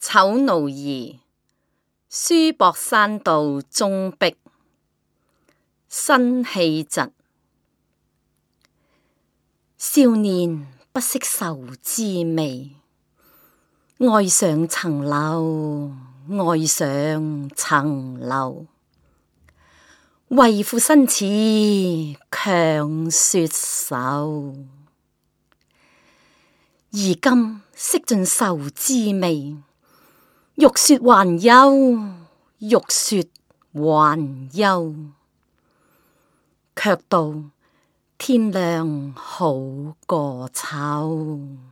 丑奴兒，書博山道中壁，辛棄疾。少年不識愁滋味，愛上層樓，愛上層樓。為賦新詞強說愁，而今識盡愁滋味。欲說還休，欲說還休，卻道天亮好個秋。